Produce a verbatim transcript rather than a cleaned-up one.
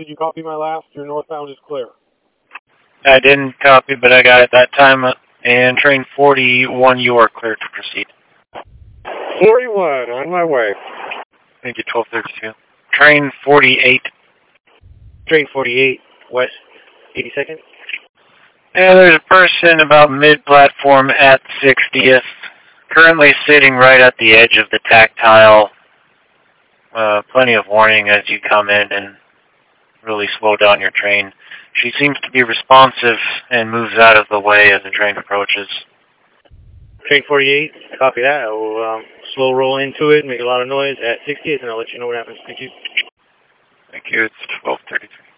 did you copy my last? Your northbound is clear. I didn't copy, but I got it that time. And train forty-one, you are clear to proceed. forty-one, on my way. Thank you, twelve thirty-two. Train forty-eight. Train forty-eight, west, eighty-second. And there's a person about mid-platform at sixtieth, currently sitting right at the edge of the tactile. Uh, plenty of warning as you come in and really slow down your train. She seems to be responsive and moves out of the way as the train approaches. Train forty-eight, copy that. I will um, slow roll into it, make a lot of noise at sixtieth, and I'll let you know what happens. Thank you. Thank you. It's twelve thirty-three.